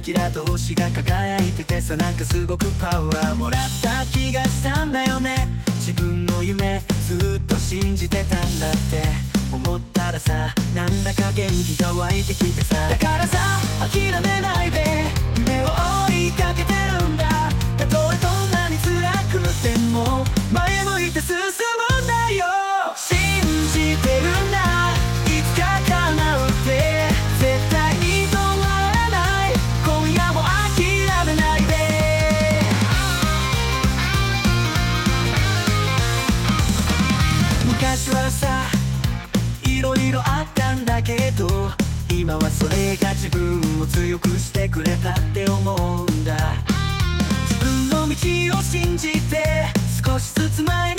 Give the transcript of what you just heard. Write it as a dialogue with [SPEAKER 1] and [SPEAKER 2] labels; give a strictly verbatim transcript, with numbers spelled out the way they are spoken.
[SPEAKER 1] キラと星が輝いててさ、なんかすごくパワーもらった気がしたんだよね。自分の夢ずっと信じてたんだって思ったらさ、なんだか元気が湧いてきてさ、だからさ諦めないで夢を追いかけてるんだ。たとえどんなに辛くても前向いて進むんだよ。信じてるんだ、いつか叶うって絶対に止まらない。今夜も諦めないで。昔はさいろいろあったんだけど、今はそれが自分を強くしてくれたって思うんだ。自分の道を信じて少しずつ前